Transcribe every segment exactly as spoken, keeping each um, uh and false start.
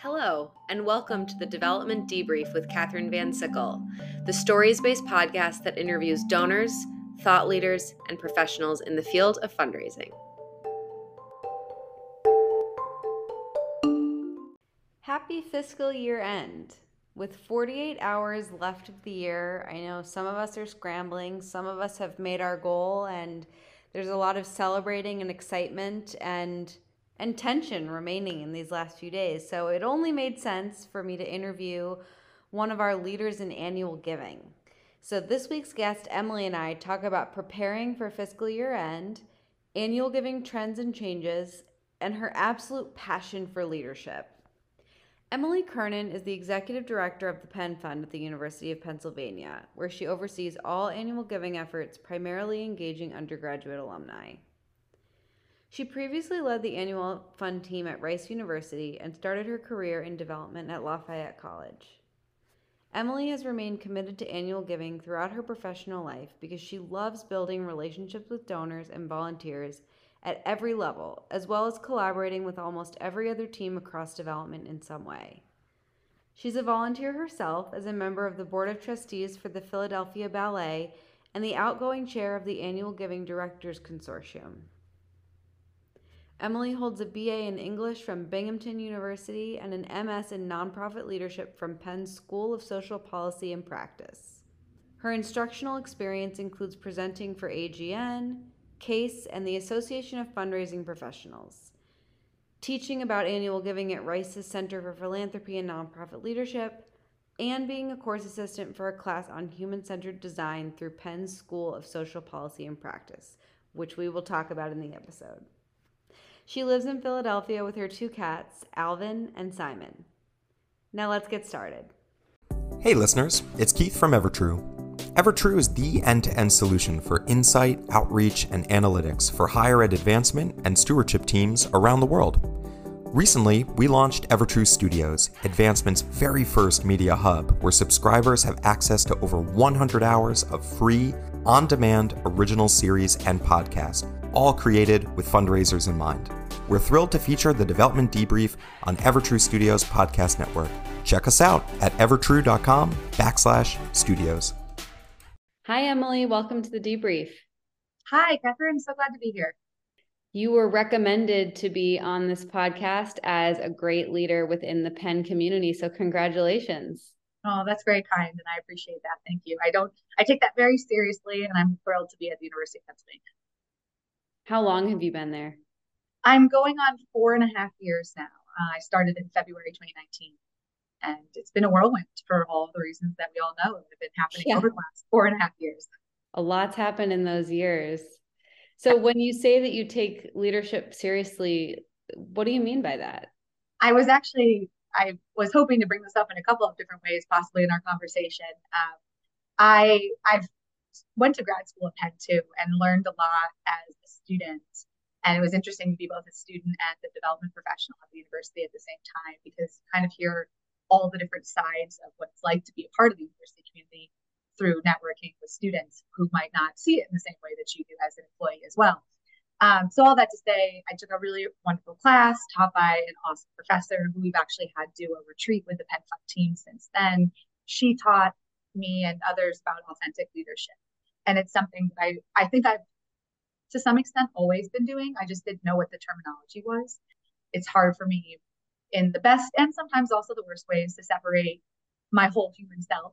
Hello, and welcome to the Development Debrief with Catherine Van Sickle, the stories-based podcast that interviews donors, thought leaders, and professionals in the field of fundraising. Happy fiscal year end. With forty-eight hours left of the year, I know some of us are scrambling, some of us have made our goal, and there's a lot of celebrating and excitement and and tension remaining in these last few days. So it only made sense for me to interview one of our leaders in annual giving. So this week's guest, Emily, and I talk about preparing for fiscal year end, annual giving trends and changes, and her absolute passion for leadership. Emily Kernan is the executive director of the Penn Fund at the University of Pennsylvania, where she oversees all annual giving efforts, primarily engaging undergraduate alumni. She previously led the annual fund team at Rice University and started her career in development at Lafayette College. Emily has remained committed to annual giving throughout her professional life because she loves building relationships with donors and volunteers at every level, as well as collaborating with almost every other team across development in some way. She's a volunteer herself as a member of the Board of Trustees for the Philadelphia Ballet and the outgoing chair of the Annual Giving Directors Consortium. Emily holds a B A in English from Binghamton University and an M S in Nonprofit Leadership from Penn's School of Social Policy and Practice. Her instructional experience includes presenting for A G N, CASE, and the Association of Fundraising Professionals, teaching about annual giving at Rice's Center for Philanthropy and Nonprofit Leadership, and being a course assistant for a class on human-centered design through Penn's School of Social Policy and Practice, which we will talk about in the episode. She lives in Philadelphia with her two cats, Alvin and Simon. Now let's get started. Hey listeners, it's Keith from Evertrue. Evertrue is the end-to-end solution for insight, outreach, and analytics for higher ed advancement and stewardship teams around the world. Recently, we launched Evertrue Studios, Advancement's very first media hub, where subscribers have access to over one hundred hours of free, on-demand original series and podcasts, all created with fundraisers in mind. We're thrilled to feature the Development Debrief on Evertrue Studios Podcast Network. Check us out at evertrue.com backslash studios. Hi, Emily. Welcome to the debrief. Hi, Catherine. So glad to be here. You were recommended to be on this podcast as a great leader within the Penn community. So congratulations. Oh, that's very kind, and I appreciate that. Thank you. I don't, I take that very seriously, and I'm thrilled to be at the University of Pennsylvania. How long have you been there? I'm going on four and a half years now. Uh, I started in February twenty nineteen, and it's been a whirlwind for all the reasons that we all know that have been happening yeah. over the last four and a half years. A lot's happened in those years. So when you say that you take leadership seriously, what do you mean by that? I was actually, I was hoping to bring this up in a couple of different ways, possibly in our conversation. Um, I, I've went to grad school at Penn too, and learned a lot as a student. And it was interesting to be both a student and a development professional at the university at the same time, because you kind of hear all the different sides of what it's like to be a part of the university community through networking with students who might not see it in the same way that you do as an employee as well. Um, so all that to say, I took a really wonderful class taught by an awesome professor who we've actually had do a retreat with the Penn Fund team since then. She taught me and others about authentic leadership. And it's something that I, I think I've, to some extent, always been doing. I just didn't know what the terminology was. It's hard for me in the best and sometimes also the worst ways to separate my whole human self.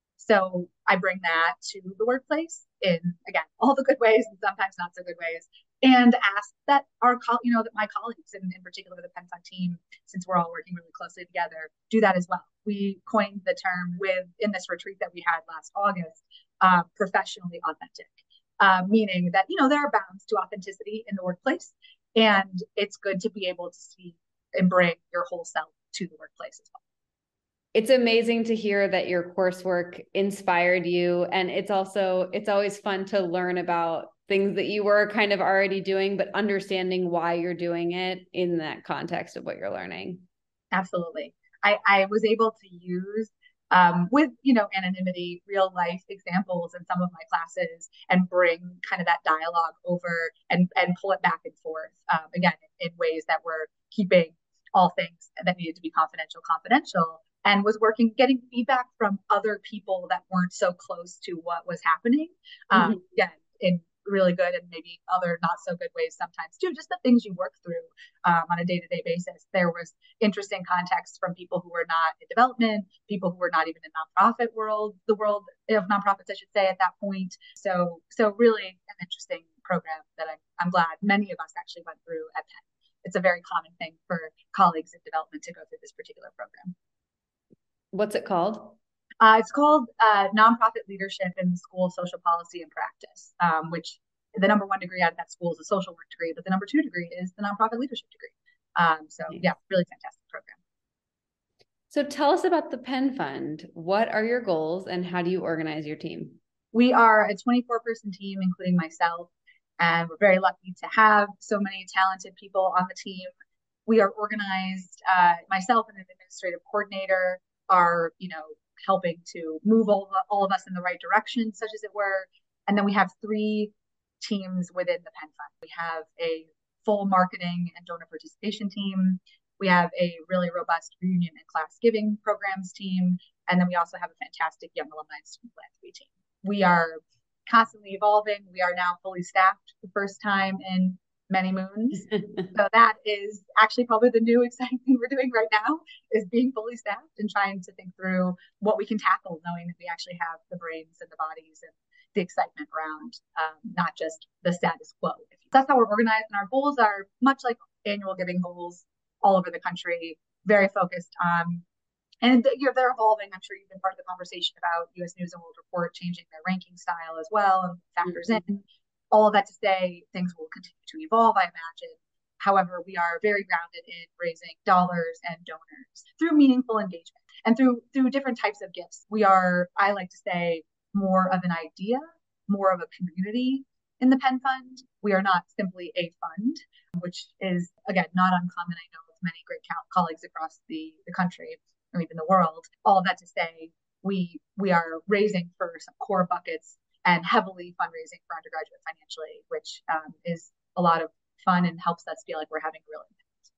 So I bring that to the workplace in, again, all the good ways and sometimes not so good ways, and ask that our, you know, that my colleagues, and in particular the Penn Fund team, since we're all working really closely together, do that as well. We coined the term with, in this retreat that we had last August, uh, professionally authentic, uh, meaning that, you know, there are bounds to authenticity in the workplace, and it's good to be able to see and bring your whole self to the workplace as well. It's amazing to hear that your coursework inspired you. And it's also, it's always fun to learn about things that you were kind of already doing, but understanding why you're doing it in that context of what you're learning. Absolutely. I, I was able to use, um, with, you know, anonymity, real life examples in some of my classes and bring kind of that dialogue over and, and pull it back and forth, um, again, in, in ways that were keeping all things that needed to be confidential, confidential, and was working, getting feedback from other people that weren't so close to what was happening. Um, Mhm. again, in really good and maybe other not so good ways sometimes too, just the things you work through um, on a day-to-day basis. There was interesting context from people who were not in development, people who were not even in nonprofit world, the world of nonprofits, I should say, at that point. So, so really an interesting program that I'm, I'm glad many of us actually went through at Penn. It's a very common thing for colleagues in development to go through this particular program. What's it called? Uh, it's called uh, Nonprofit Leadership in the School of Social Policy and Practice, um, which the number one degree out of that school is a social work degree, but the number two degree is the nonprofit leadership degree. Um, so Nice. yeah, really fantastic program. So tell us about the Penn Fund. What are your goals and how do you organize your team? We are a twenty-four person team, including myself, and we're very lucky to have so many talented people on the team. We are organized, uh, myself and an administrative coordinator are, you know, helping to move all, all of us in the right direction, such as it were. And then we have three teams within the Penn Fund. We have a full marketing and donor participation team. We have a really robust reunion and class giving programs team. And then we also have a fantastic young alumni student philanthropy team. We are constantly evolving. We are now fully staffed for the first time in many moons. So that is actually probably the new exciting thing we're doing right now is being fully staffed and trying to think through what we can tackle, knowing that we actually have the brains and the bodies and the excitement around, um, not just the status quo. That's how we're organized, and our goals are much like annual giving goals all over the country, very focused on, and you know, they're evolving. I'm sure you've been part of the conversation about U S News and World Report changing their ranking style as well and factors mm-hmm. in. All of that to say, things will continue to evolve, I imagine. However, we are very grounded in raising dollars and donors through meaningful engagement and through through different types of gifts. We are, I like to say, more of an idea, more of a community in the Penn Fund. We are not simply a fund, which is, again, not uncommon. I know of many great colleagues across the, the country or even the world. All of that to say, we we are raising for some core buckets and heavily fundraising for undergraduate financial aid, which um, is a lot of fun and helps us feel like we're having real impact.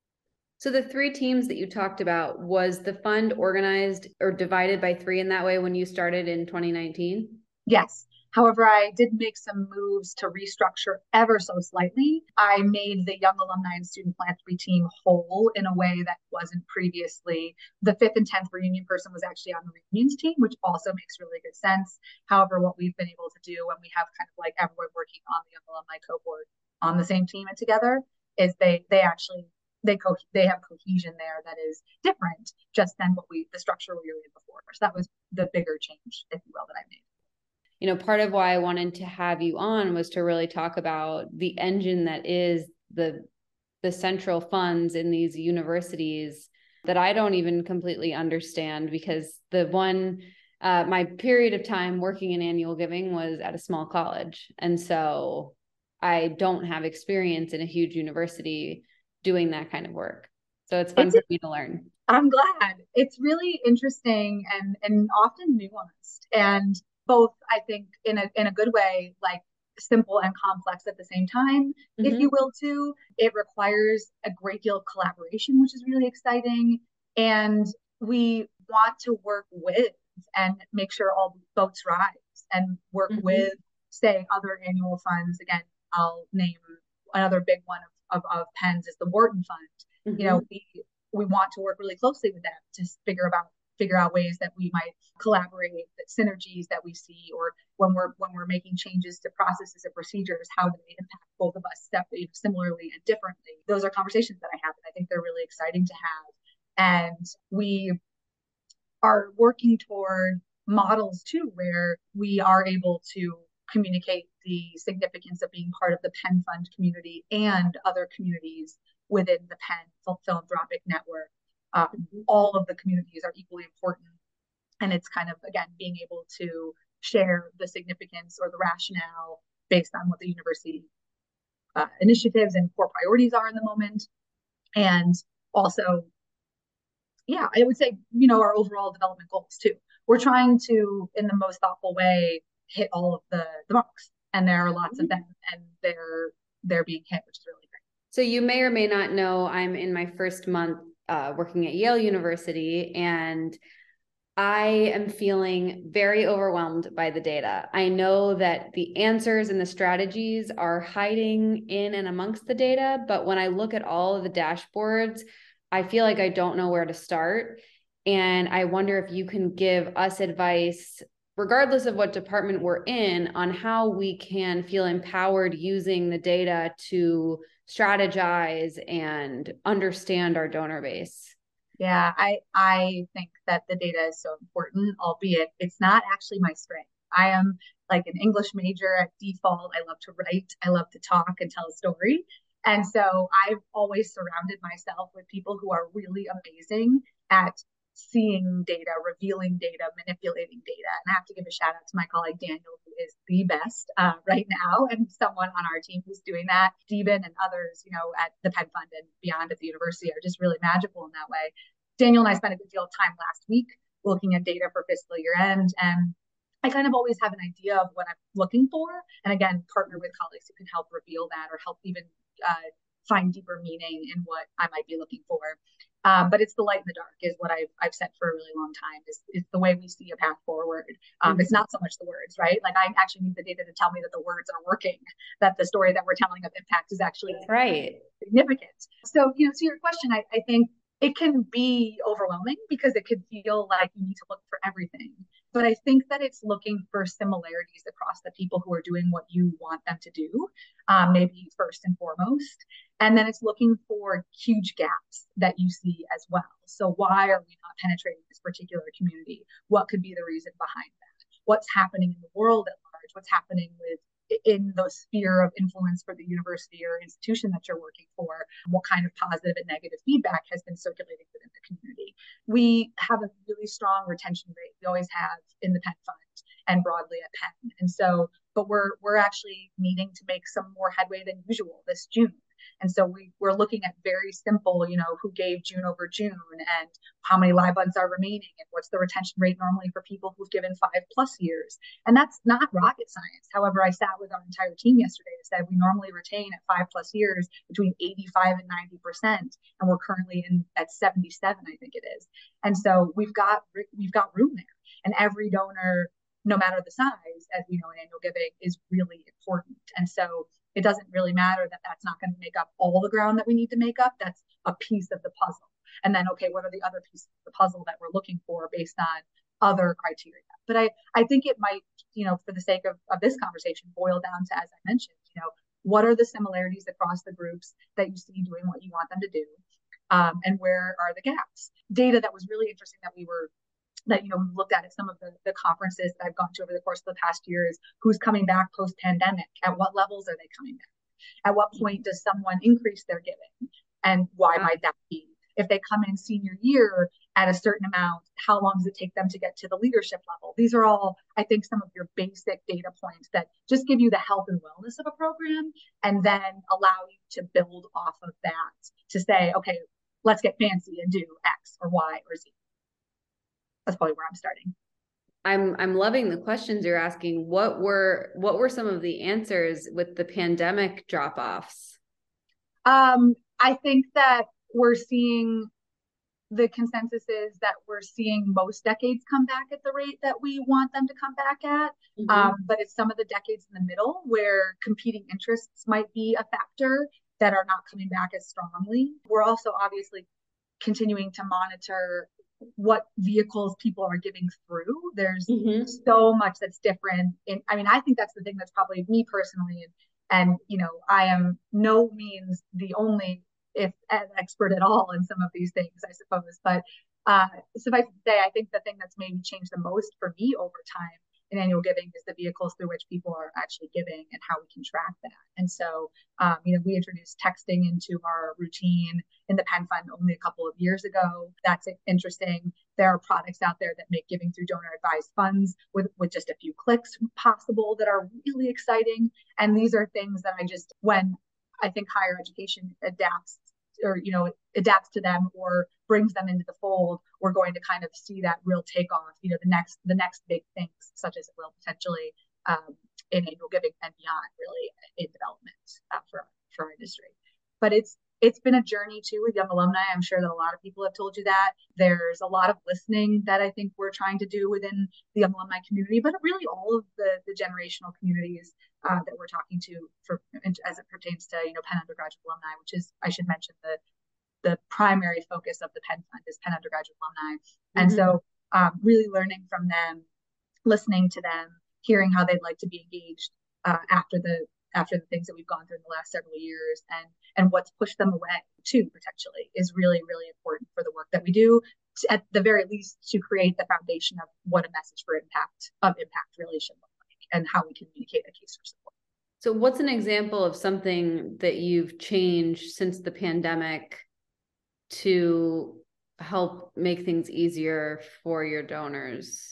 So the three teams that you talked about, was the fund organized or divided by three in that way when you started in twenty nineteen? Yes. However, I did make some moves to restructure ever so slightly. I made the Young Alumni and Student Philanthropy team whole in a way that wasn't previously. The fifth and tenth reunion person was actually on the reunions team, which also makes really good sense. However, what we've been able to do when we have kind of like everyone working on the Young Alumni cohort on the same team and together is they they actually they co they have cohesion there that is different just than what we the structure we were in before. So that was the bigger change, if you will, that I made. You know, part of why I wanted to have you on was to really talk about the engine that is the the central funds in these universities that I don't even completely understand, because the one uh, my period of time working in annual giving was at a small college, and so I don't have experience in a huge university doing that kind of work. So it's fun it's, for me to learn. I'm glad. It's really interesting and and often nuanced, and both, I think, in a in a good way, like simple and complex at the same time, mm-hmm. if you will, too. It requires a great deal of collaboration, which is really exciting. And we want to work with and make sure all boats rise and work mm-hmm. with, say, other annual funds. Again, I'll name another big one of, of, of Penn's is the Wharton Fund. Mm-hmm. You know, we we want to work really closely with them to figure about figure out ways that we might collaborate, that synergies that we see, or when we're when we're making changes to processes and procedures, how do they impact both of us similarly and differently? Those are conversations that I have, and I think they're really exciting to have. And we are working toward models too, where we are able to communicate the significance of being part of the Penn Fund community and other communities within the Penn philanthropic network. Um, mm-hmm. All of the communities are equally important. And it's kind of, again, being able to share the significance or the rationale based on what the university uh, initiatives and core priorities are in the moment. And also, yeah, I would say, you know, our overall development goals too. We're trying to, in the most thoughtful way, hit all of the, the marks. And there are lots mm-hmm. of them, and they're they're being hit, which is really great. So you may or may not know, I'm in my first month uh, working at Yale University, and I am feeling very overwhelmed by the data. I know that the answers and the strategies are hiding in and amongst the data, but when I look at all of the dashboards, I feel like I don't know where to start. And I wonder if you can give us advice, regardless of what department we're in, on how we can feel empowered using the data to strategize and understand our donor base. Yeah, I I think that the data is so important, albeit it's not actually my strength. I am like an English major at default. I love to write, I love to talk and tell a story. And so I've always surrounded myself with people who are really amazing at seeing data, revealing data, manipulating data. And I have to give a shout out to my colleague Daniel, who is the best uh, right now, and someone on our team who's doing that. Stephen and others, you know, at the Penn Fund and beyond at the university are just really magical in that way. Daniel and I spent a good deal of time last week looking at data for fiscal year end, and I kind of always have an idea of what I'm looking for. And again, partner with colleagues who can help reveal that or help even uh, find deeper meaning in what I might be looking for. Um, but it's the light in the dark is what I've, I've said for a really long time is, is the way we see a path forward. Um, mm-hmm. It's not so much the words, right? Like I actually need the data to tell me that the words are working, that the story that we're telling of impact is actually right. significant. So, you know, to your question, I, I think it can be overwhelming because it could feel like you need to look for everything. But I think that it's looking for similarities across the people who are doing what you want them to do, um, maybe first and foremost. And then it's looking for huge gaps that you see as well. So why are we not penetrating this particular community? What could be the reason behind that? What's happening in the world at large? What's happening with in the sphere of influence for the university or institution that you're working for, what kind of positive and negative feedback has been circulating within the community. We have a really strong retention rate. We always have in the Penn Fund and broadly at Penn. And so, but we're we're actually needing to make some more headway than usual this June. And so we, we're looking at very simple, you know, who gave June over June and how many live buds are remaining and what's the retention rate normally for people who've given five plus years. And that's not rocket science. However, I sat with our entire team yesterday and said we normally retain at five plus years between eighty-five and ninety percent. And we're currently in at seventy-seven, I think it is. And so we've got, we've got room there. And every donor, no matter the size, as we know in annual giving, is really important. And so it doesn't really matter that that's not going to make up all the ground that we need to make up. That's a piece of the puzzle. And then, okay, what are the other pieces of the puzzle that we're looking for based on other criteria? But I, I think it might, you know, for the sake of, of this conversation, boil down to, as I mentioned, you know, what are the similarities across the groups that you see doing what you want them to do? Um, and where are the gaps? Data that was really interesting that we were that, you know, we looked at at some of the, the conferences that I've gone to over the course of the past year is who's coming back post-pandemic, at what levels are they coming back? At what point does someone increase their giving? And why might that be? If they come in senior year at a certain amount, how long does it take them to get to the leadership level? These are all, I think, some of your basic data points that just give you the health and wellness of a program and then allow you to build off of that to say, okay, let's get fancy and do X or Y or Z. That's probably where I'm starting. I'm I'm loving the questions you're asking. What were what were some of the answers with the pandemic drop-offs? Um, I think that we're seeing the consensus is that we're seeing most decades come back at the rate that we want them to come back at. Mm-hmm. Um, but it's some of the decades in the middle where competing interests might be a factor that are not coming back as strongly. We're also obviously continuing to monitor what vehicles people are giving through. There's mm-hmm. so much that's different. In, I mean, I think that's the thing that's probably me personally. And, and, you know, I am no means the only, if an expert at all in some of these things, I suppose. But uh, suffice to say, I think the thing that's maybe changed the most for me over time in annual giving is the vehicles through which people are actually giving and how we can track that. And so, um, you know, we introduced texting into our routine in the Penn Fund only a couple of years ago. That's interesting. There are products out there that make giving through donor advised funds with, with just a few clicks possible that are really exciting. And these are things that I just, when I think higher education adapts or, you know, adapts to them or brings them into the fold, we're going to kind of see that real takeoff, you know, the next, the next big things, such as it will potentially um, in annual giving and beyond, really in development uh, for, for our industry. but it's it's been a journey too with young alumni. I'm sure that a lot of people have told you that. There's a lot of listening that I think we're trying to do within the young alumni community, but really all of the, the generational communities uh, that we're talking to for as it pertains to, you know, Penn undergraduate alumni, which is, I should mention, the the primary focus of the Penn Fund is Penn undergraduate alumni. Mm-hmm. And so um, really learning from them, listening to them, hearing how they'd like to be engaged uh, after the after the things that we've gone through in the last several years, and and what's pushed them away too, potentially, is really, really important for the work that we do, to, at the very least, to create the foundation of what a message for impact of impact really should look like and how we communicate a case for support. So what's an example of something that you've changed since the pandemic to help make things easier for your donors?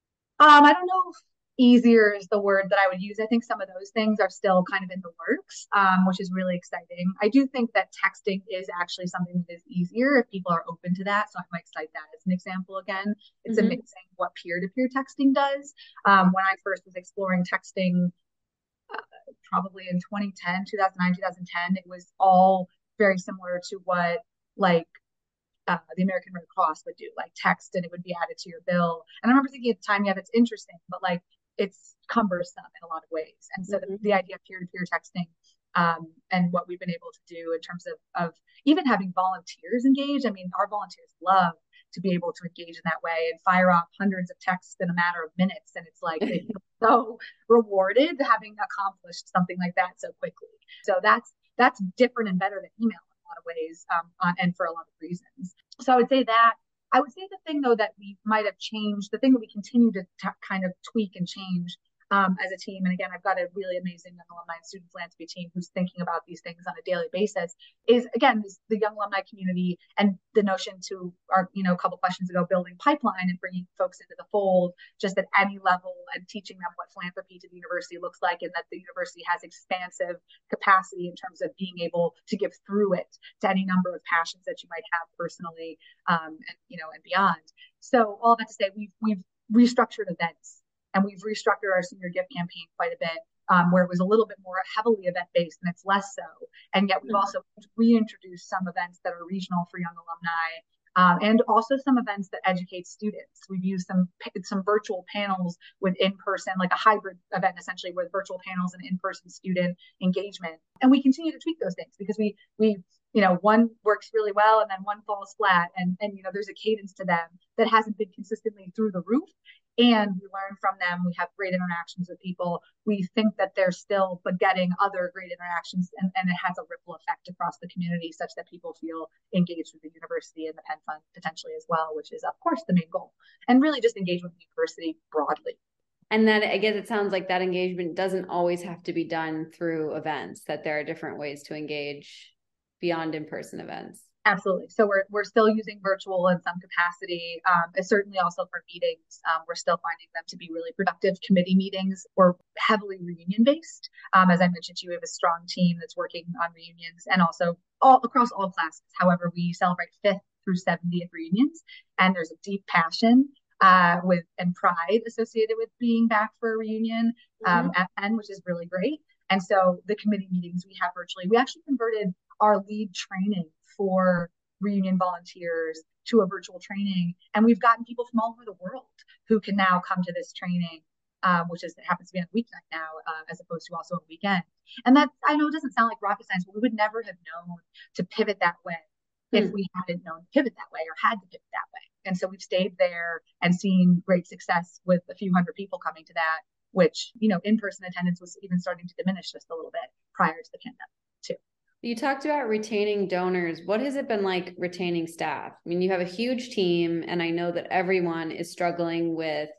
Um, I don't know if easier is the word that I would use. I think some of those things are still kind of in the works, um, which is really exciting. I do think that texting is actually something that is easier if people are open to that. So I might cite that as an example again. It's mm-hmm. amazing what peer-to-peer texting does. Um, when I first was exploring texting, uh, probably in twenty ten, two thousand nine, two thousand ten, it was all very similar to what like Uh, the American Red Cross would do, like text and it would be added to your bill. And I remember thinking at the time, yeah, that's interesting, but like it's cumbersome in a lot of ways. And so mm-hmm. the, the idea of peer-to-peer texting um, and what we've been able to do in terms of, of even having volunteers engage. I mean, our volunteers love to be able to engage in that way and fire off hundreds of texts in a matter of minutes. And it's like they feel so rewarded having accomplished something like that so quickly. So that's that's different and better than email. A lot of ways um, uh, and for a lot of reasons. So I would say that. I would say the thing, though, that we might have changed, the thing that we continue to t- kind of tweak and change um, as a team, and again, I've got a really amazing young alumni and student philanthropy team who's thinking about these things on a daily basis, is, again, this, the young alumni community and the notion to, our, you know, a couple questions ago, building pipeline and bringing folks into the fold just at any level and teaching them what philanthropy to the university looks like, and that the university has expansive capacity in terms of being able to give through it to any number of passions that you might have personally, um, and, you know, and beyond. So all that to say, we've, we've restructured events. And we've restructured our senior gift campaign quite a bit, um, where it was a little bit more heavily event-based, and it's less so. And yet we've mm-hmm. also reintroduced some events that are regional for young alumni, um, and also some events that educate students. We've used some some virtual panels with in-person, like a hybrid event, essentially, with virtual panels and in-person student engagement. And we continue to tweak those things because we we you know, one works really well and then one falls flat, and and you know, there's a cadence to them that hasn't been consistently through the roof. And we learn from them. We have great interactions with people. We think that they're still but getting other great interactions, and, and it has a ripple effect across the community such that people feel engaged with the university and the Penn Fund potentially as well, which is, of course, the main goal. And really just engage with the university broadly. And that, I guess it sounds like that engagement doesn't always have to be done through events, that there are different ways to engage beyond in-person events. Absolutely. So we're we're still using virtual in some capacity, um, and certainly also for meetings. Um, we're still finding them to be really productive. Committee meetings or heavily reunion based. Um, as I mentioned to you, we have a strong team that's working on reunions and also all across all classes. However, we celebrate fifth through seventieth reunions, and there's a deep passion uh, with and pride associated with being back for a reunion um, mm-hmm. at Penn, which is really great. And so the committee meetings we have virtually, we actually converted our lead training for reunion volunteers to a virtual training. And we've gotten people from all over the world who can now come to this training, um, which is happens to be on a weeknight now, uh, as opposed to also a weekend. And that, I know it doesn't sound like rocket science, but we would never have known to pivot that way hmm. if we hadn't known to pivot that way or had to pivot that way. And so we've stayed there and seen great success with a few hundred people coming to that, which, you know, in-person attendance was even starting to diminish just a little bit prior to the pandemic too. You talked about retaining donors. What has it been like retaining staff? I mean, you have a huge team, and I know that everyone is struggling with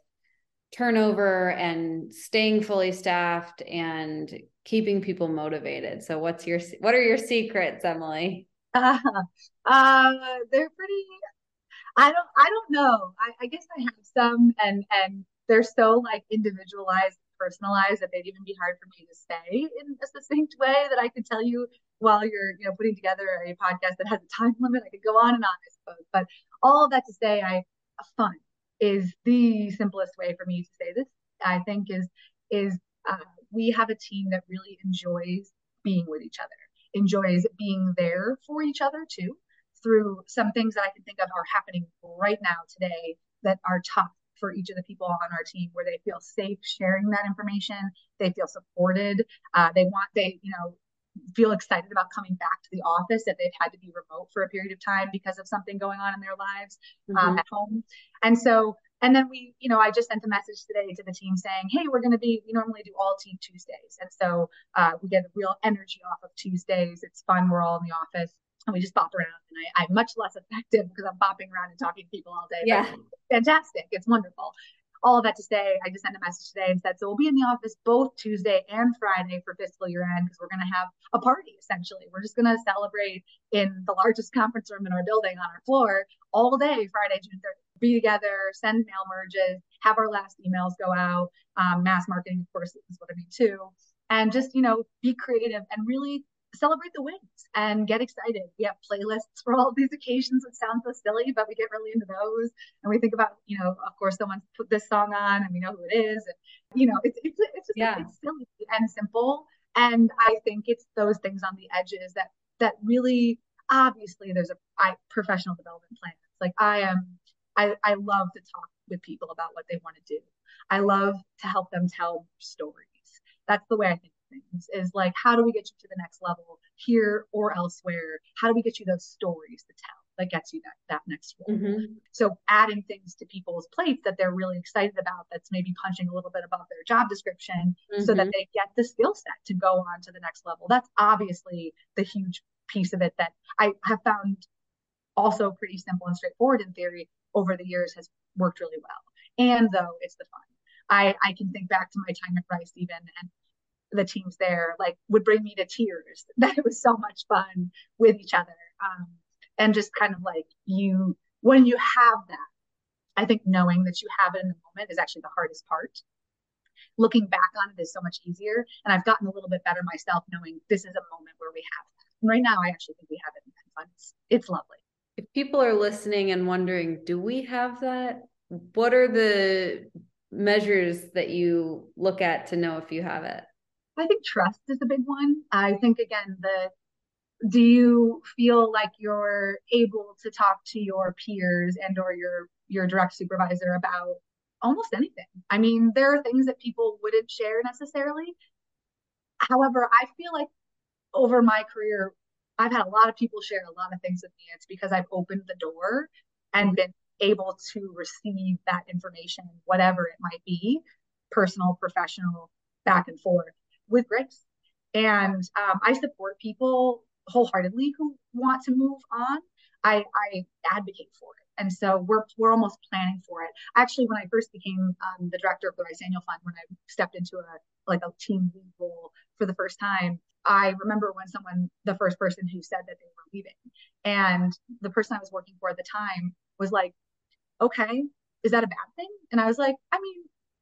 turnover and staying fully staffed and keeping people motivated. So what's your, what are your secrets, Emily? Uh, uh, they're pretty, I don't, I don't know. I, I guess I have some, and, and they're so like individualized, personalized, that they'd even be hard for me to say in a succinct way that I could tell you while you're, you know, putting together a podcast that has a time limit. I could go on and on, I suppose. But all of that to say, I fun is the simplest way for me to say this. I think is is uh, we have a team that really enjoys being with each other, enjoys being there for each other too, through some things that I can think of are happening right now today that are tough for each of the people on our team, where they feel safe sharing that information, they feel supported, uh, they want, they, you know, feel excited about coming back to the office if they've had to be remote for a period of time because of something going on in their lives um, Mm-hmm. at home. And so, and then we, you know, I just sent a message today to the team saying, hey, we're going to be, we normally do all team Tuesdays. And so uh, we get a real energy off of Tuesdays. It's fun. We're all in the office and we just bop around. And I, I'm much less effective because I'm bopping around and talking to people all day. Yeah. But it's fantastic. It's wonderful. All of that to say, I just sent a message today and said, so we'll be in the office both Tuesday and Friday for fiscal year end because we're going to have a party, essentially. We're just going to celebrate in the largest conference room in our building on our floor all day, Friday, June thirtieth. Be together, send mail merges, have our last emails go out. Um, mass marketing, of course, is what I mean too. And just, you know, be creative and really celebrate the wins and get excited. We have playlists for all of these occasions. It sounds so silly, but we get really into those. And we think about, you know, of course, someone put this song on and we know who it is. And, you know, it's, it's, it's just, Yeah. it's silly and simple. And I think it's those things on the edges that, that really, obviously there's a I, professional development plans. Like I am, I, I love to talk with people about what they want to do. I love to help them tell stories. That's the way I think of things, is like, how do we get you to the next level here or elsewhere? How do we get you those stories to tell that gets you that, that next role? Mm-hmm. So adding things to people's plates that they're really excited about, that's maybe punching a little bit above their job description, mm-hmm. so that they get the skill set to go on to the next level. That's obviously the huge piece of it that I have found also pretty simple and straightforward in theory over the years, has worked really well. And though it's the fun. I, I can think back to my time at Rice even, and the teams there like would bring me to tears. That it was so much fun with each other. Um, and just kind of like you, when you have that, I think knowing that you have it in the moment is actually the hardest part. Looking back on it is so much easier. And I've gotten a little bit better myself knowing this is a moment where we have that. And right now, I actually think we have it in fun. It's, it's lovely. If people are listening and wondering, do we have that? What are the measures that you look at to know if you have it? I think trust is a big one. I think, again, the do you feel like you're able to talk to your peers and or your your direct supervisor about almost anything? I mean, there are things that people wouldn't share necessarily. However, I feel like over my career, I've had a lot of people share a lot of things with me. It's because I've opened the door and been able to receive that information, whatever it might be, personal, professional, back and forth, with grace. And um, I support people wholeheartedly who want to move on. I, I advocate for it. And so we're we're almost planning for it. Actually, when I first became um, the director of the Rice Annual Fund, when I stepped into a like a team lead role for the first time, I remember when someone, the first person who said that they were leaving, and the person I was working for at the time was like, okay, is that a bad thing? And I was like, I mean,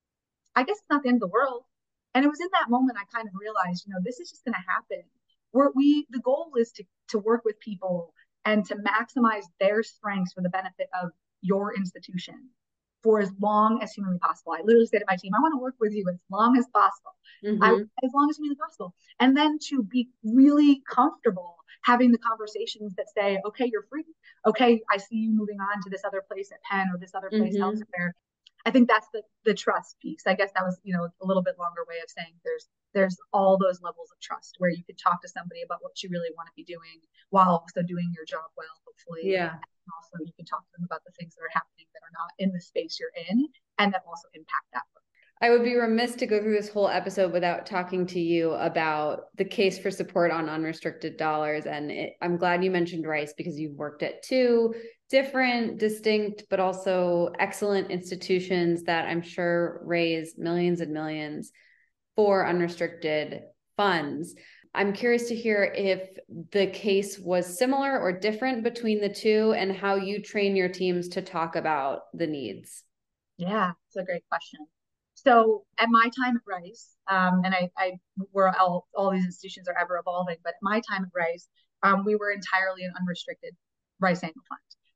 I guess it's not the end of the world. And it was in that moment I kind of realized, you know, this is just going to happen. We're, we, the goal is to, to work with people and to maximize their strengths for the benefit of your institution for as long as humanly possible. I literally say to my team, I want to work with you as long as possible, mm-hmm. I, as long as humanly possible. And then to be really comfortable having the conversations that say, okay, you're free. Okay, I see you moving on to this other place at Penn or this other place mm-hmm. elsewhere. I think that's the the trust piece. I guess that was, you know, a little bit longer way of saying there's there's all those levels of trust where you can talk to somebody about what you really want to be doing while also doing your job well, hopefully. Yeah. And also you can talk to them about the things that are happening that are not in the space you're in and that also impact that work. I would be remiss to go through this whole episode without talking to you about the case for support on unrestricted dollars. And it, I'm glad you mentioned Rice because you've worked at two different, distinct, but also excellent institutions that I'm sure raise millions and millions for unrestricted funds. I'm curious to hear if the case was similar or different between the two and how you train your teams to talk about the needs. Yeah, it's a great question. So at my time at Rice, um, and I, I were all, all these institutions are ever evolving, but at my time at Rice, um, we were entirely an unrestricted Rice Annual Fund.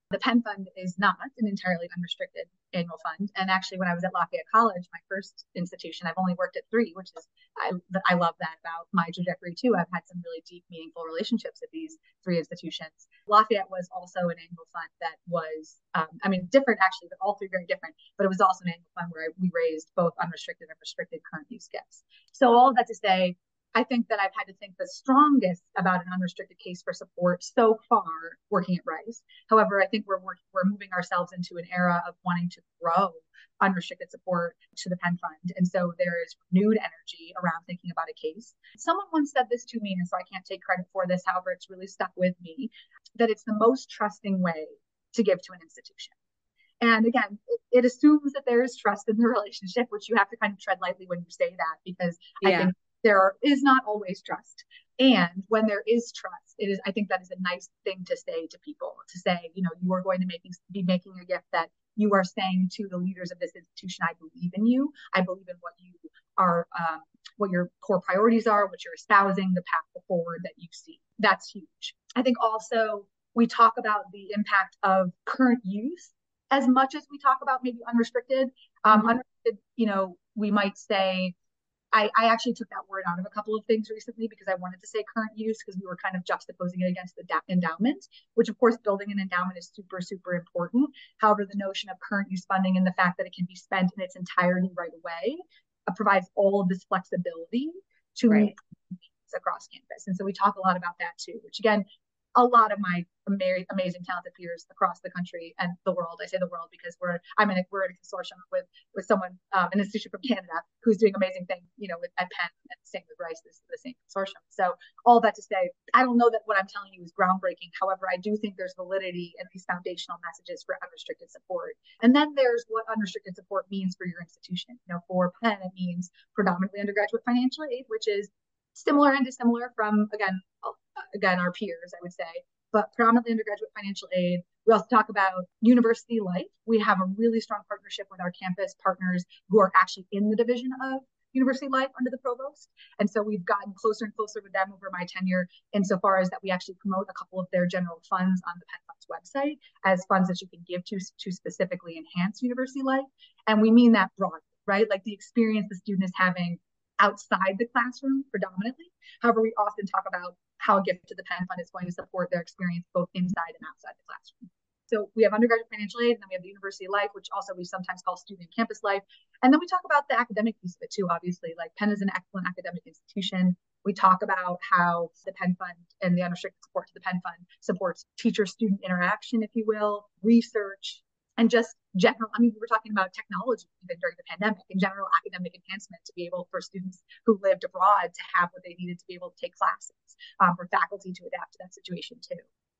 The Penn Fund is not an entirely unrestricted annual fund. And actually, when I was at Lafayette College, my first institution, I've only worked at three, which is, I, I love that about my trajectory too. I've had some really deep, meaningful relationships at these three institutions. Lafayette was also an annual fund that was, um, I mean, different actually, but all three very different, but it was also an annual fund where I, we raised both unrestricted and restricted current use gifts. So all of that to say, I think that I've had to think the strongest about an unrestricted case for support so far working at Rice. However, I think we're working, we're moving ourselves into an era of wanting to grow unrestricted support to the Penn Fund. And so there is renewed energy around thinking about a case. Someone once said this to me, and so I can't take credit for this, however, it's really stuck with me, that it's the most trusting way to give to an institution. And again, it, it assumes that there is trust in the relationship, which you have to kind of tread lightly when you say that, because yeah. I think there is not always trust. And when there is trust, it is, I think that is a nice thing to say to people, to say, you know, you are going to make, be making a gift that you are saying to the leaders of this institution, I believe in you. I believe in what you are, um, what your core priorities are, what you're espousing, the path forward that you see. That's huge. I think also we talk about the impact of current use as much as we talk about maybe unrestricted. Um, mm-hmm. Unrestricted, you know, we might say, I, I actually took that word out of a couple of things recently because I wanted to say current use because we were kind of juxtaposing it against the da- endowment, which of course building an endowment is super, super important. However, the notion of current use funding and the fact that it can be spent in its entirety right away uh, provides all of this flexibility to right. meet needs across campus. And so we talk a lot about that too, which again, a lot of my amazing, amazing, talented peers across the country and the world. I say the world because we're I'm in a, we're in a consortium with with someone, um, an institution from Canada who's doing amazing things, you know, with at Penn and same with Rice. This is the same consortium. So all that to say, I don't know that what I'm telling you is groundbreaking. However, I do think there's validity in these foundational messages for unrestricted support. And then there's what unrestricted support means for your institution. You know, for Penn, it means predominantly undergraduate financial aid, which is similar and dissimilar from, again, again, our peers, I would say, but predominantly undergraduate financial aid. We also talk about university life. We have a really strong partnership with our campus partners who are actually in the division of university life under the provost. And so we've gotten closer and closer with them over my tenure insofar as that we actually promote a couple of their general funds on the Penn Fund's website as funds that you can give to, to specifically enhance university life. And we mean that broadly, right? Like the experience the student is having outside the classroom predominantly. However, we often talk about how a gift to the Penn Fund is going to support their experience both inside and outside the classroom. So we have undergraduate financial aid, and then we have the university life, which also we sometimes call student and campus life. And then we talk about the academic piece of it too, obviously. Like Penn is an excellent academic institution. We talk about how the Penn Fund and the unrestricted support to the Penn Fund supports teacher-student interaction, if you will, research, and just general, I mean, we were talking about technology even during the pandemic and general academic enhancement to be able for students who lived abroad to have what they needed to be able to take classes, um, for faculty to adapt to that situation too.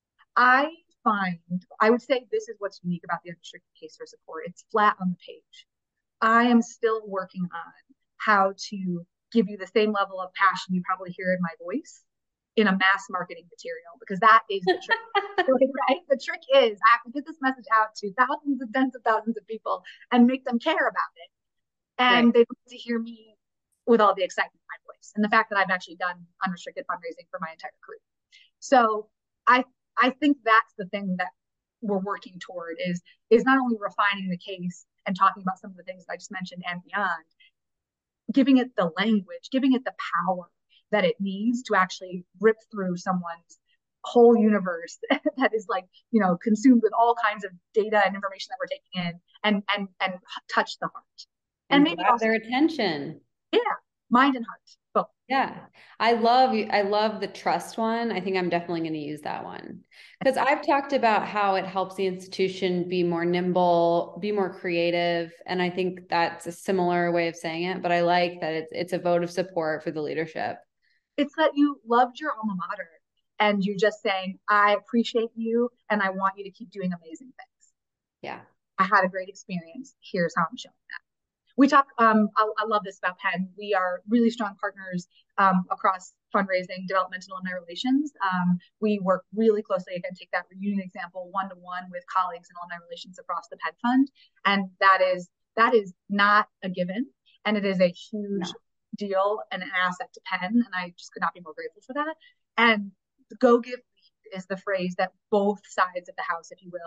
I find, I would say this is what's unique about the unrestricted case for support. It's flat on the page. I am still working on how to give you the same level of passion you probably hear in my voice in a mass marketing material, because that is the trick, right? The trick is I have to get this message out to thousands and tens of thousands of people and make them care about it. And right. they want to hear me with all the excitement in my voice and the fact that I've actually done unrestricted fundraising for my entire career. So I I think that's the thing that we're working toward is, is not only refining the case and talking about some of the things that I just mentioned and beyond, giving it the language, giving it the power that it needs to actually rip through someone's whole universe that is like, you know, consumed with all kinds of data and information that we're taking in and and and touch the heart. And, and maybe also their attention. Yeah, mind and heart. Both. Yeah. I love I love the trust one. I think I'm definitely going to use that one. Because I've talked about how it helps the institution be more nimble, be more creative. And I think that's a similar way of saying it, but I like that it's it's a vote of support for the leadership. It's that you loved your alma mater and you're just saying, I appreciate you and I want you to keep doing amazing things. Yeah. I had a great experience. Here's how I'm showing that. We talk, um, I, I love this about Penn. We are really strong partners um, across fundraising, development, and alumni relations. Um, we work really closely, again, take that reunion example, one-to-one with colleagues in alumni relations across the Penn Fund. And that is, that is not a given. And it is a huge no. deal and an asset to Penn. And I just could not be more grateful for that. And go give lead is the phrase that both sides of the house, if you will,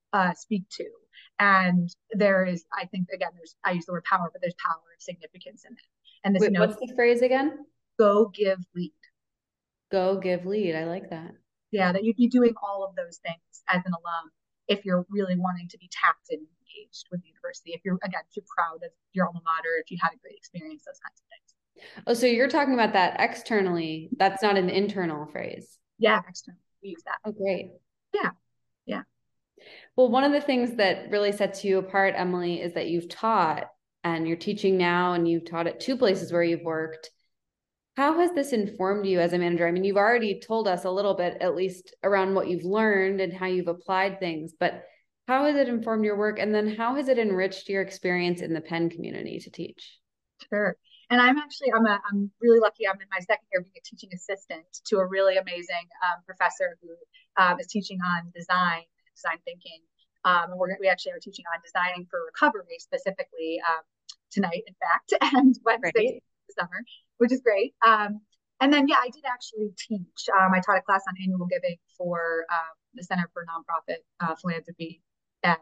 uh, speak to. And there is, I think, again, there's, I use the word power, but there's power and significance in it. And this Wait, note, what's the phrase again? go, give, lead. Go, give, lead. I like that. Yeah, that you'd be doing all of those things as an alum if you're really wanting to be tapped and engaged with the university. If you're, again, if you're proud of your alma mater, if you had a great experience, those kinds of things. Oh, so you're talking about that externally. That's not an internal phrase. Yeah, externally. We use that. Oh, great. Yeah. Yeah. Well, one of the things that really sets you apart, Emily, is that you've taught and you're teaching now, and you've taught at two places where you've worked. How has this informed you as a manager? I mean, you've already told us a little bit, at least around what you've learned and how you've applied things, but how has it informed your work? And then how has it enriched your experience in the Penn community to teach? Sure. And I'm actually, I'm a, I'm really lucky. I'm in my second year being a teaching assistant to a really amazing um, professor who um, is teaching on design, design thinking. Um, and we're, we actually are teaching on designing for recovery specifically um, tonight, in fact, and Wednesday this summer, which is great. Um, and then, yeah, I did actually teach. Um, I taught a class on annual giving for um, the Center for Nonprofit uh, Philanthropy at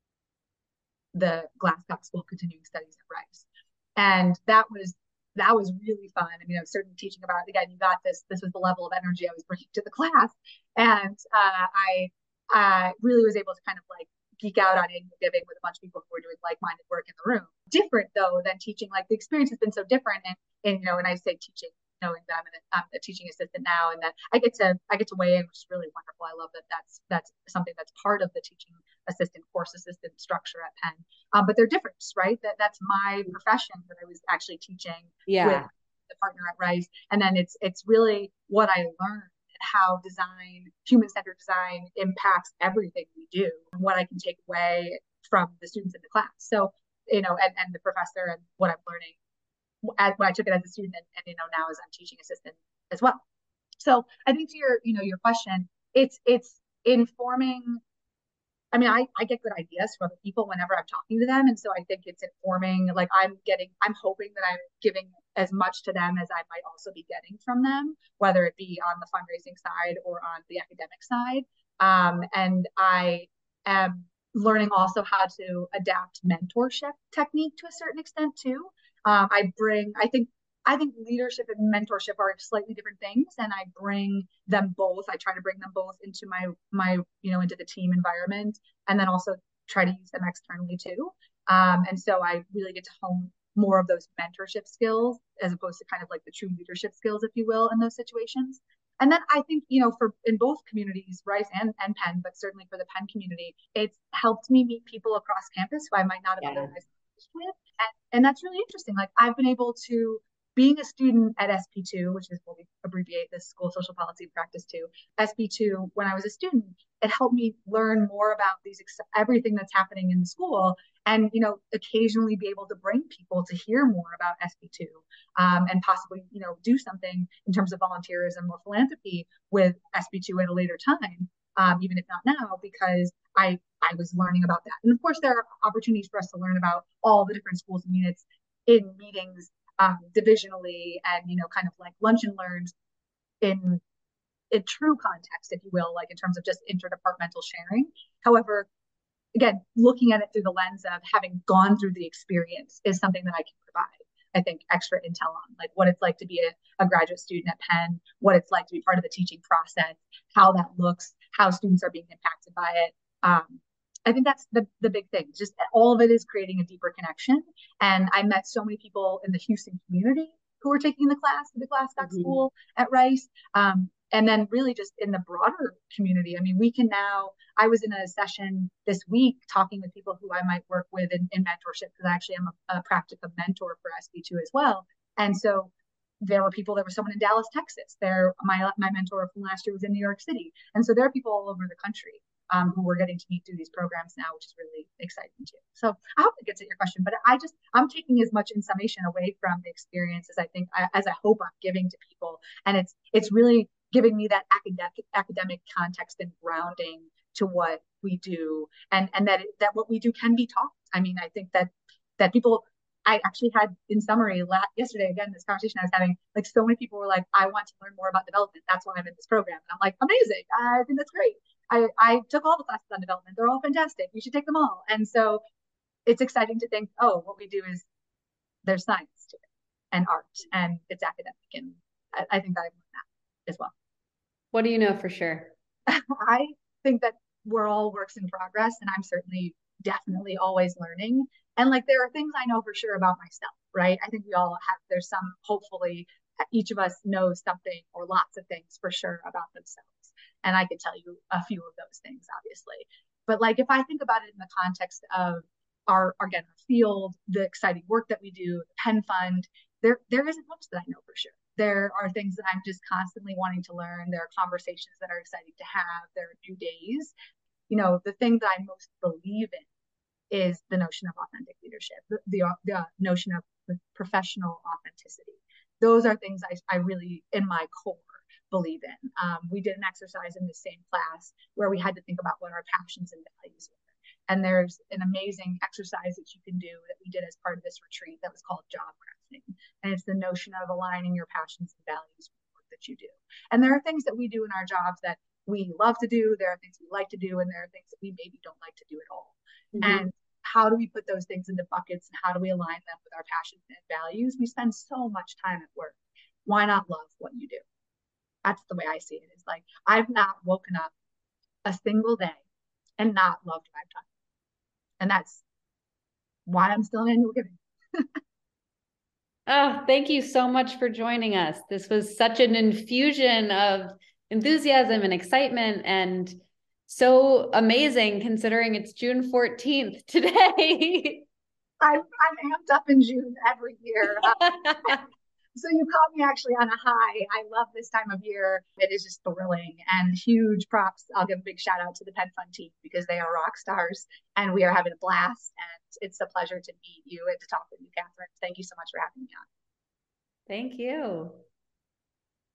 the Glasscock School of Continuing Studies at Rice. And that was that was really fun. I mean, I was certainly teaching about, again, you got this. This was the level of energy I was bringing to the class. And uh, I uh, really was able to kind of like geek out on annual giving with a bunch of people who were doing like-minded work in the room. Different, though, than teaching. Like, the experience has been so different. And, and you know, when I say teaching, knowing that I'm, an, I'm a teaching assistant now, and that I get to I get to weigh in, which is really wonderful. I love that that's that's something that's part of the teaching assistant, course assistant structure at Penn. Um, but they're different, right? That that's my profession that I was actually teaching yeah. with the partner at Rice, and then it's it's really what I learned and how design, human-centered design, impacts everything we do, and what I can take away from the students in the class. So, you know, and, and the professor and what I'm learning as when I took it as a student, and, and you know now as I'm teaching assistant as well. So I think to your you know your question, it's it's informing. I mean, I, I get good ideas from other people whenever I'm talking to them. And so I think it's informing, like I'm getting, I'm hoping that I'm giving as much to them as I might also be getting from them, whether it be on the fundraising side or on the academic side. Um, and I am learning also how to adapt mentorship technique to a certain extent too. Um, I bring, I think I think leadership and mentorship are slightly different things, and I bring them both. I try to bring them both into my my you know into the team environment, and then also try to use them externally too. Um, and so I really get to hone more of those mentorship skills as opposed to kind of like the true leadership skills, if you will, in those situations. And then I think, you know, for in both communities, Rice and, and Penn, but certainly for the Penn community, it's helped me meet people across campus who I might not have yeah. otherwise with. And, and that's really interesting. Like I've been able to being a student at S P two, which is what we abbreviate this School of Social Policy Practice to, S P two, when I was a student, it helped me learn more about these everything that's happening in the school, and you know, occasionally be able to bring people to hear more about S P two, um, and possibly you know do something in terms of volunteerism or philanthropy with S P two at a later time, um, even if not now, because I I was learning about that. And of course, there are opportunities for us to learn about all the different schools and units in meetings. Um, divisionally, and you know, kind of like lunch and learns in in true context, if you will, like in terms of just interdepartmental sharing. However, again, looking at it through the lens of having gone through the experience is something that I can provide, I think, extra intel on, like what it's like to be a, a graduate student at Penn, what it's like to be part of the teaching process, how that looks, how students are being impacted by it. Um, I think that's the, the big thing. Just all of it is creating a deeper connection. And I met so many people in the Houston community who were taking the class at the Glasscock mm-hmm. School at Rice. Um, and then really just in the broader community. I mean, we can now, I was in a session this week talking with people who I might work with in, in mentorship, because I actually am a, a practicum mentor for S P two as well. And so there were people, there was someone in Dallas, Texas. There, my, my mentor from last year was in New York City. And so there are people all over the country. Um, who we're getting to meet through these programs now, which is really exciting too. So I hope it gets at your question, but I just, I'm taking as much in summation away from the experience as I think, as I hope I'm giving to people. And it's, it's really giving me that academic, academic context and grounding to what we do, and, and that, it, that what we do can be taught. I mean, I think that, that people, I actually had in summary last, yesterday, again, this conversation I was having, like so many people were like, I want to learn more about development. That's why I'm in this program. And I'm like, amazing. I think that's great. I, I took all the classes on development. They're all fantastic. You should take them all. And so it's exciting to think, oh, what we do is there's science to it and art and it's academic. And I, I think that I learned that as well. What do you know for sure? I think that we're all works in progress, and I'm certainly definitely always learning. And like there are things I know for sure about myself, right? I think we all have, there's some, hopefully, each of us knows something or lots of things for sure about themselves. And I could tell you a few of those things, obviously. But like if I think about it in the context of our, again, our field, the exciting work that we do, the Penn Fund, there there isn't much that I know for sure. There are things that I'm just constantly wanting to learn. There are conversations that are exciting to have. There are new days. You know, the thing that I most believe in is the notion of authentic leadership, the, the, the notion of professional authenticity. Those are things I, I really, in my core, believe in. Um, we did an exercise in the same class where we had to think about what our passions and values were. And there's an amazing exercise that you can do that we did as part of this retreat that was called job crafting. And it's the notion of aligning your passions and values with the work that you do. And there are things that we do in our jobs that we love to do. There are things we like to do, and there are things that we maybe don't like to do at all. Mm-hmm. And how do we put those things into buckets, and how do we align them with our passions and values? We spend so much time at work. Why not love what you do? That's the way I see it. It's like, I've not woken up a single day and not loved what I've done. And that's why I'm still in annual giving. Oh, thank you so much for joining us. This was such an infusion of enthusiasm and excitement, and so amazing considering it's June fourteenth today. I'm, I'm amped up in June every year. Uh, so you caught me actually on a high. I love this time of year. It is just thrilling, and huge props. I'll give a big shout out to the Penn Fund team because they are rock stars and we are having a blast. And it's a pleasure to meet you and to talk with you, Catherine. Thank you so much for having me on. Thank you.